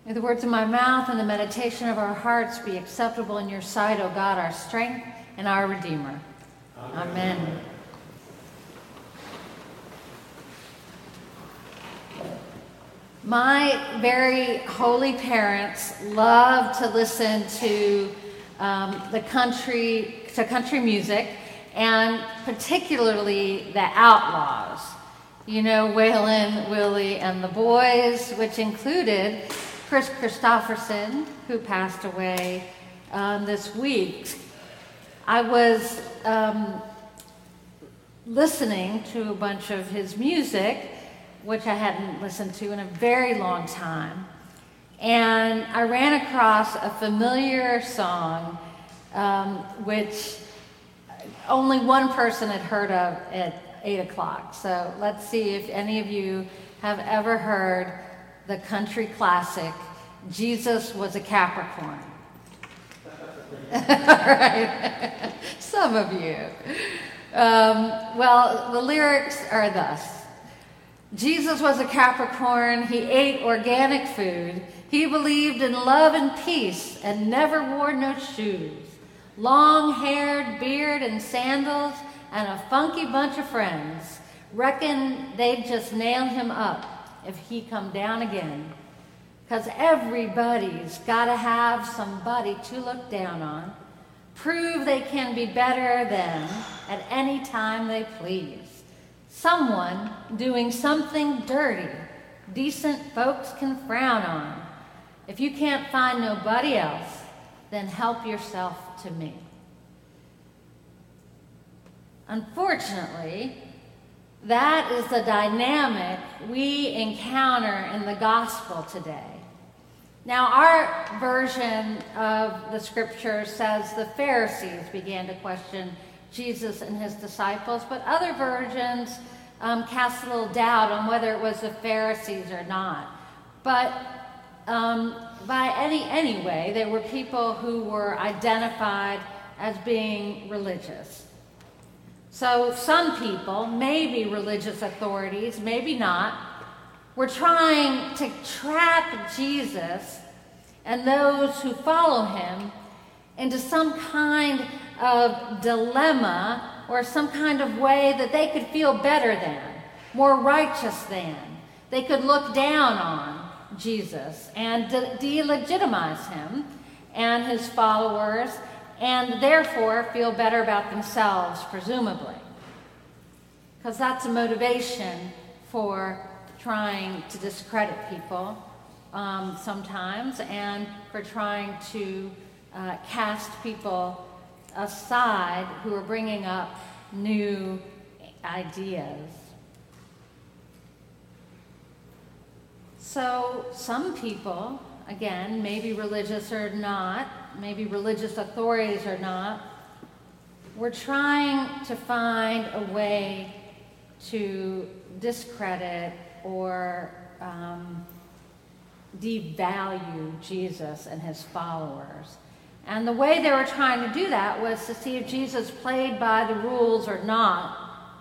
May the words of my mouth and the meditation of our hearts be acceptable in your sight, O God, our strength and our Redeemer. Amen. My very holy parents love to listen to country music, and particularly the Outlaws. You know, Waylon, Willie, and the Boys, which included Chris Christopherson, who passed away this week. I was listening to a bunch of his music, which I hadn't listened to in a very long time. And I ran across a familiar song, which only one person had heard of at 8 o'clock. So let's see if any of you have ever heard the country classic, Jesus Was a Capricorn. All right. Some of you. Well, the lyrics are thus. Jesus was a Capricorn. He ate organic food. He believed in love and peace and never wore no shoes. Long-haired, beard and sandals and a funky bunch of friends. Reckon they'd just nail him up if he come down again. 'Cause everybody's gotta have somebody to look down on. Prove they can be better than at any time they please. Someone doing something dirty decent folks can frown on. If you can't find nobody else, then help yourself to me. Unfortunately, that is the dynamic we encounter in the gospel today. Now, our version of the scripture says the Pharisees began to question Jesus and his disciples, but other versions cast a little doubt on whether it was the Pharisees or not. But anyway, there were people who were identified as being religious. So some people, maybe religious authorities, maybe not, were trying to trap Jesus and those who follow him into some kind of dilemma or some kind of way that they could feel better than, more righteous than. They could look down on Jesus and delegitimize him and his followers, and therefore feel better about themselves, presumably. Because that's a motivation for trying to discredit people sometimes, and for trying to cast people aside who are bringing up new ideas. So some people, again, maybe religious or not, maybe religious authorities or not, we're trying to find a way to discredit or devalue Jesus and his followers. And the way they were trying to do that was to see if Jesus played by the rules or not.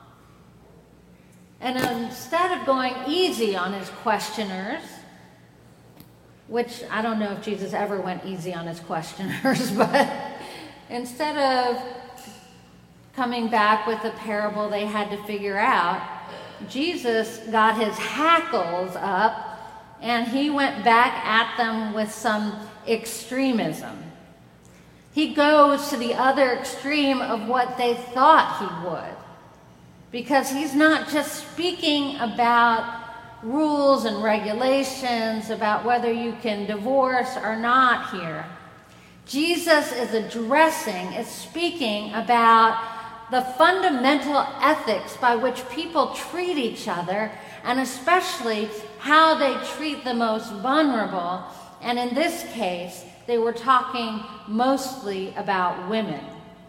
And instead of going easy on his questioners, which I don't know if Jesus ever went easy on his questioners, but instead of coming back with a parable they had to figure out, Jesus got his hackles up and he went back at them with some extremism. He goes to the other extreme of what they thought he would, because he's not just speaking about rules and regulations about whether you can divorce or not here. Jesus is speaking about the fundamental ethics by which people treat each other, and especially how they treat the most vulnerable. And in this case, they were talking mostly about women.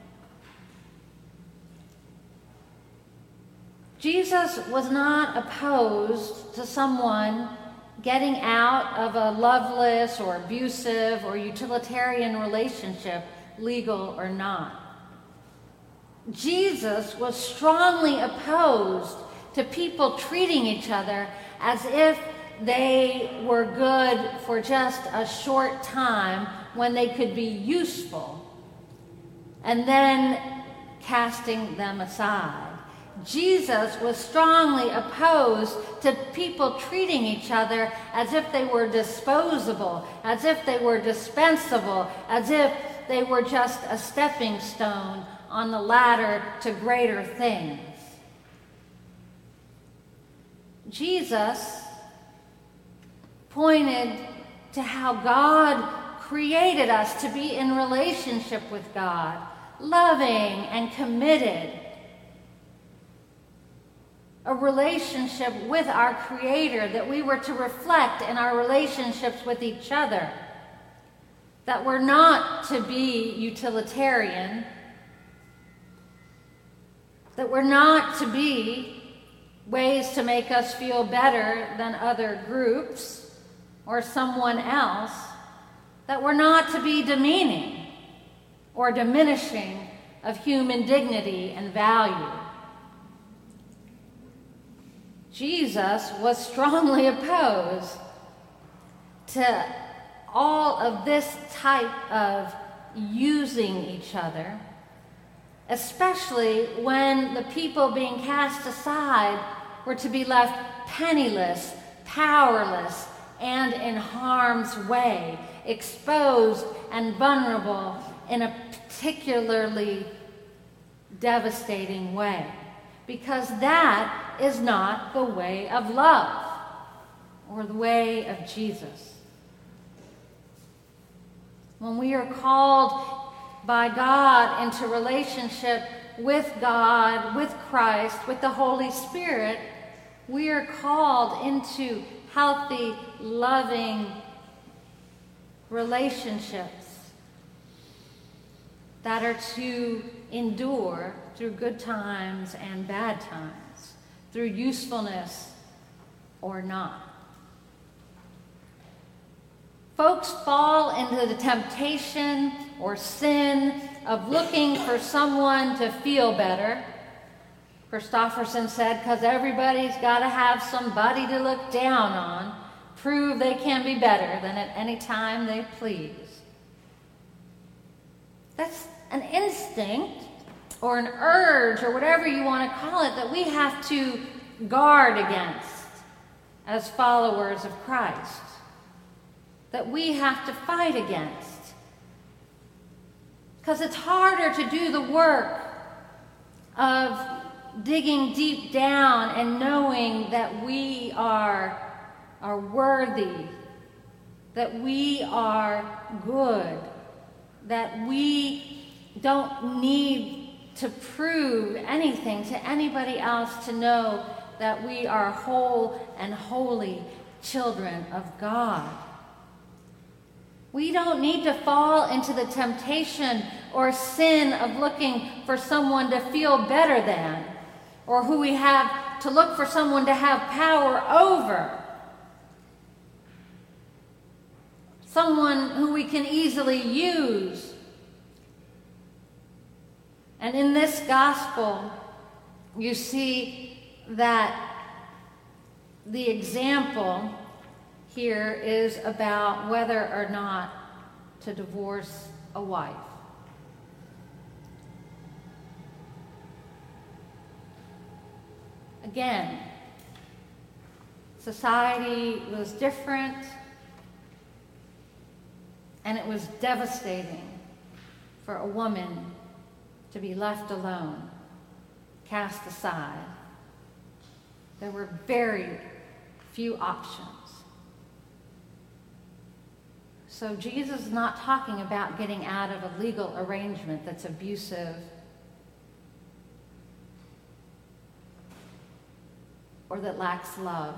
Jesus was not opposed to someone getting out of a loveless or abusive or utilitarian relationship, legal or not. Jesus was strongly opposed to people treating each other as if they were good for just a short time when they could be useful, and then casting them aside. Jesus was strongly opposed to people treating each other as if they were disposable, as if they were dispensable, as if they were just a stepping stone on the ladder to greater things. Jesus pointed to how God created us to be in relationship with God, loving and committed. A relationship with our Creator that we were to reflect in our relationships with each other. That we're not to be utilitarian. That we're not to be ways to make us feel better than other groups or someone else. That we're not to be demeaning or diminishing of human dignity and value. Jesus was strongly opposed to all of this type of using each other, especially when the people being cast aside were to be left penniless, powerless, and in harm's way, exposed and vulnerable in a particularly devastating way. Because that is not the way of love or the way of Jesus. When we are called by God into relationship with God, with Christ, with the Holy Spirit, we are called into healthy, loving relationships that are to endure through good times and bad times, through usefulness or not. Folks fall into the temptation or sin of looking for someone to feel better. Christofferson said, because everybody's got to have somebody to look down on, prove they can be better than at any time they please. That's an instinct or an urge or whatever you want to call it that we have to guard against as followers of Christ, that we have to fight against. Because it's harder to do the work of digging deep down and knowing that we are worthy, that we are good, that we don't need to prove anything to anybody else to know that we are whole and holy children of God. We don't need to fall into the temptation or sin of looking for someone to feel better than, or who we have to look for someone to have power over. Someone who we can easily use. And in this gospel, you see that the example here is about whether or not to divorce a wife. Again, society was different, and it was devastating for a woman to be left alone, cast aside. There were very few options. So Jesus is not talking about getting out of a legal arrangement that's abusive or that lacks love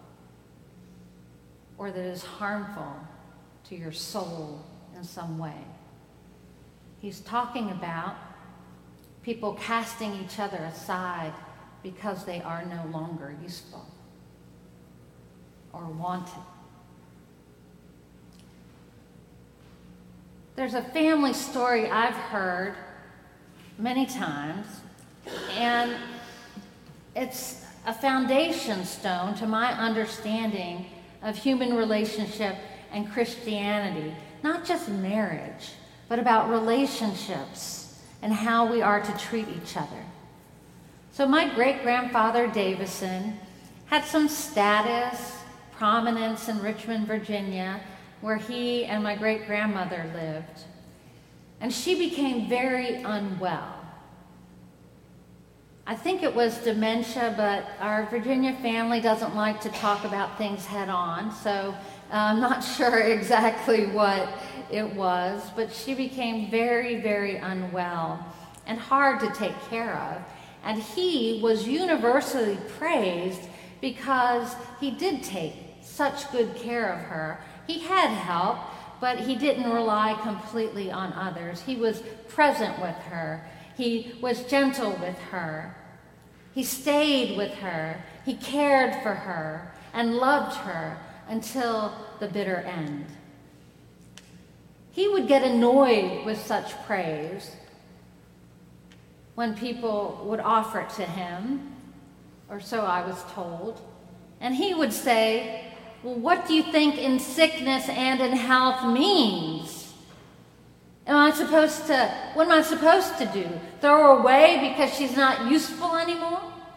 or that is harmful to your soul in some way. He's talking about people casting each other aside because they are no longer useful or wanted. There's a family story I've heard many times, and it's a foundation stone to my understanding of human relationship and Christianity. Not just marriage, but about relationships and how we are to treat each other. So my great-grandfather Davison had some status, prominence in Richmond, Virginia, where he and my great-grandmother lived. And she became very unwell. I think it was dementia, but our Virginia family doesn't like to talk about things head on, so I'm not sure exactly what it was, but she became very, very unwell and hard to take care of. And he was universally praised because he did take such good care of her. He had help, but he didn't rely completely on others. He was present with her. He was gentle with her. He stayed with her. He cared for her and loved her until the bitter end. He would get annoyed with such praise when people would offer it to him, or so I was told. And he would say, "Well, what do you think in sickness and in health means? What am I supposed to do? Throw her away because she's not useful anymore?"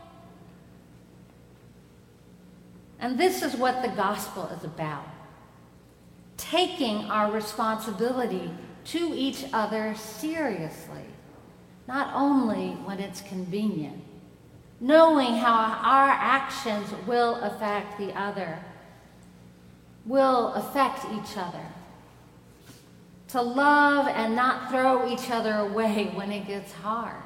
And this is what the gospel is about. Taking our responsibility to each other seriously, not only when it's convenient. Knowing how our actions will affect the other, will affect each other. To love and not throw each other away when it gets hard.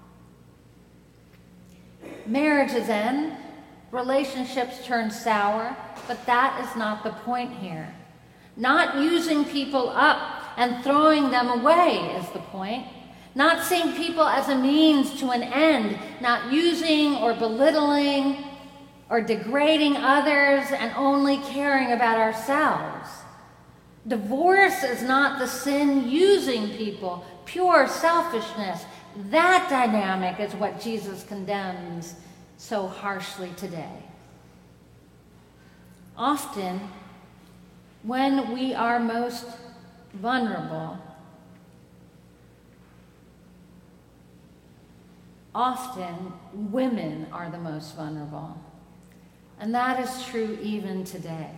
Marriages end, relationships turn sour, but that is not the point here. Not using people up and throwing them away is the point. Not seeing people as a means to an end, not using or belittling or degrading others and only caring about ourselves. Divorce is not the sin using people, pure selfishness. That dynamic is what Jesus condemns so harshly today. Often, when we are most vulnerable, often women are the most vulnerable. And that is true even today.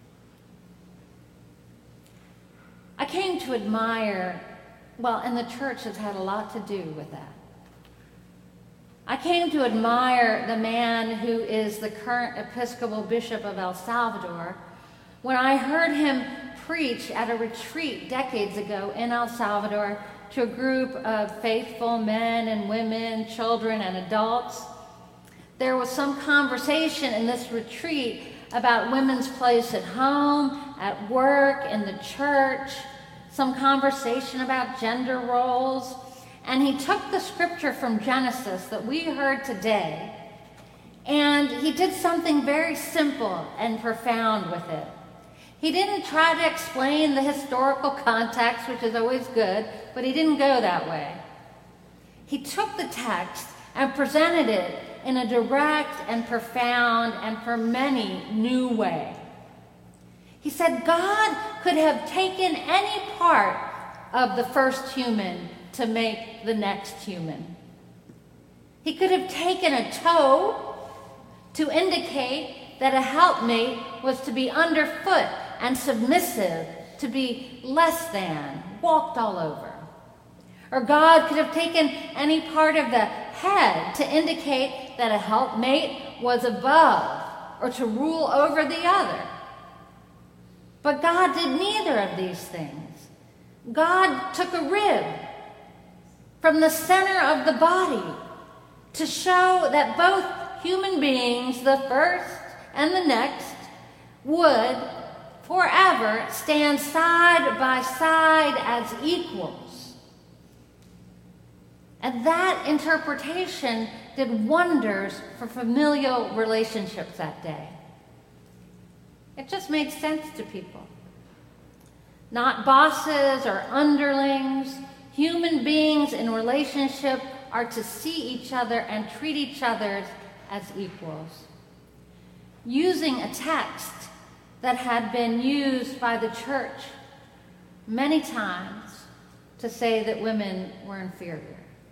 I came to admire, and the church has had a lot to do with that. I came to admire the man who is the current Episcopal Bishop of El Salvador when I heard him preach at a retreat decades ago in El Salvador to a group of faithful men and women, children and adults. There was some conversation in this retreat about women's place at home, at work, in the church, some conversation about gender roles. And he took the scripture from Genesis that we heard today, and he did something very simple and profound with it. He didn't try to explain the historical context, which is always good, but he didn't go that way. He took the text and presented it in a direct and profound and for many new way. He said God could have taken any part of the first human to make the next human. He could have taken a toe to indicate that a helpmate was to be underfoot and submissive, to be less than, walked all over. Or God could have taken any part of the head to indicate that a helpmate was above or to rule over the other. But God did neither of these things. God took a rib from the center of the body to show that both human beings, the first and the next, would forever stand side by side as equals. And that interpretation did wonders for familial relationships that day. It just made sense to people. Not bosses or underlings, human beings in relationship are to see each other and treat each other as equals. Using a text that had been used by the church many times to say that women were inferior.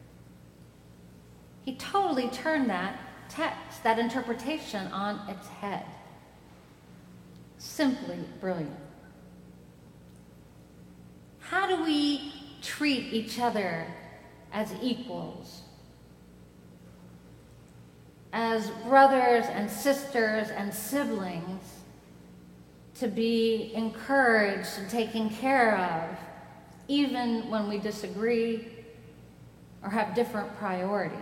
He totally turned that text, that interpretation, on its head. Simply brilliant. How do we treat each other as equals, as brothers and sisters and siblings, to be encouraged and taken care of, even when we disagree or have different priorities?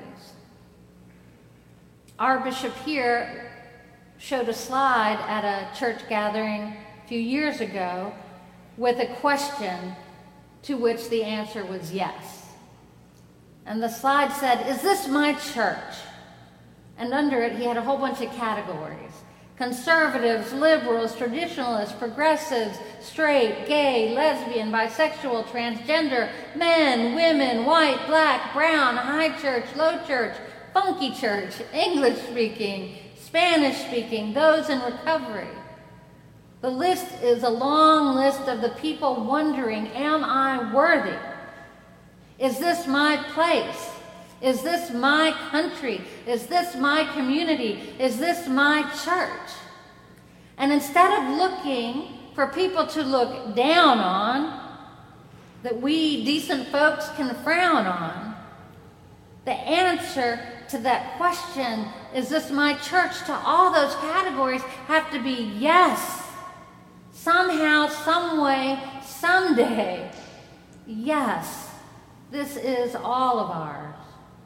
Our bishop here showed a slide at a church gathering a few years ago with a question to which the answer was yes. And the slide said, "Is this my church?" And under it, he had a whole bunch of categories: conservatives, liberals, traditionalists, progressives, straight, gay, lesbian, bisexual, transgender, men, women, white, black, brown, high church, low church, funky church, English speaking, Spanish speaking, those in recovery. The list is a long list of the people wondering, am I worthy? Is this my place? Is this my country? Is this my community? Is this my church? And instead of looking for people to look down on, that we decent folks can frown on, the answer to that question, is this my church, to all those categories have to be yes. Somehow, some way, someday, yes, this is all of ours.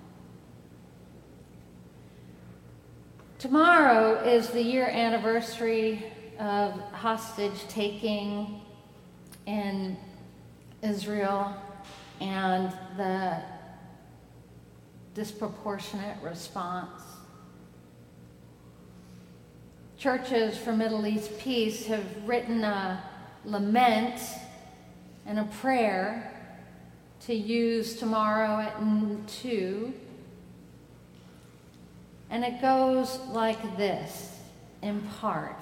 Tomorrow is the year anniversary of hostage taking in Israel and the disproportionate response. Churches for Middle East Peace have written a lament and a prayer to use tomorrow at 2. And it goes like this, in part.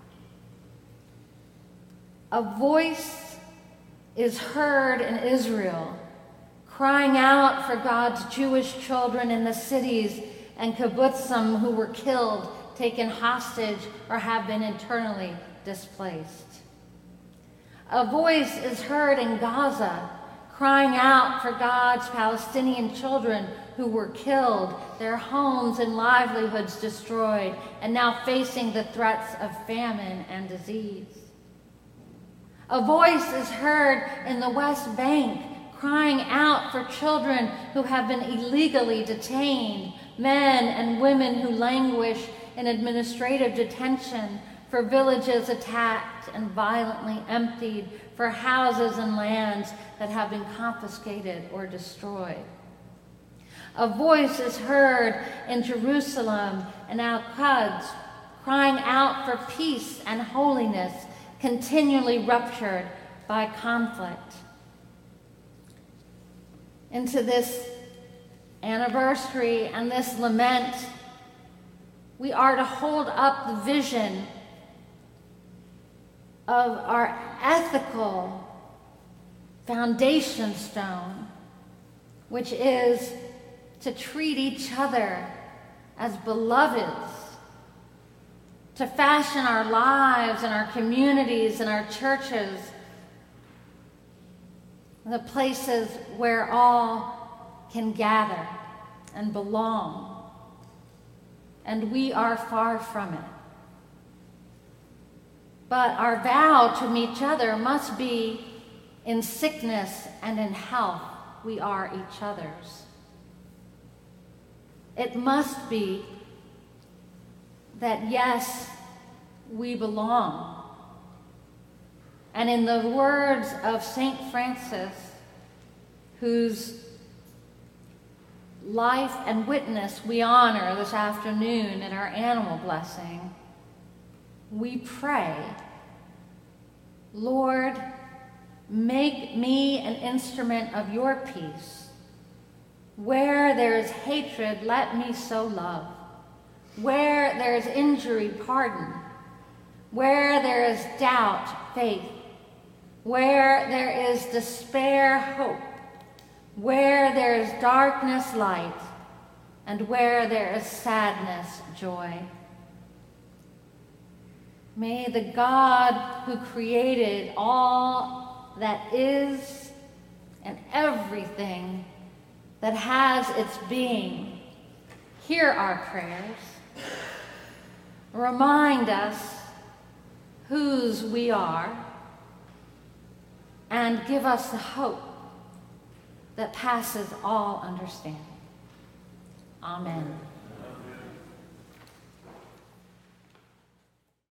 A voice is heard in Israel, crying out for God's Jewish children in the cities and kibbutzim who were killed, taken hostage, or have been internally displaced. A voice is heard in Gaza, crying out for God's Palestinian children who were killed, their homes and livelihoods destroyed, and now facing the threats of famine and disease. A voice is heard in the West Bank, crying out for children who have been illegally detained, men and women who languish in administrative detention, for villages attacked and violently emptied, for houses and lands that have been confiscated or destroyed. A voice is heard in Jerusalem and Al-Quds, crying out for peace and holiness, continually ruptured by conflict. Into this anniversary and this lament, we are to hold up the vision of our ethical foundation stone, which is to treat each other as beloveds, to fashion our lives and our communities and our churches, the places where all can gather and belong. And we are far from it. But our vow to each other must be, in sickness and in health, we are each other's. It must be that, yes, we belong. And in the words of St. Francis, whose life and witness we honor this afternoon in our animal blessing, we pray, Lord, make me an instrument of your peace. Where there is hatred, let me sow love. Where there is injury, pardon. Where there is doubt, faith. Where there is despair, hope. Where there is darkness, light. And where there is sadness, joy. May the God who created all that is and everything that has its being hear our prayers, remind us whose we are, and give us the hope that passes all understanding. Amen.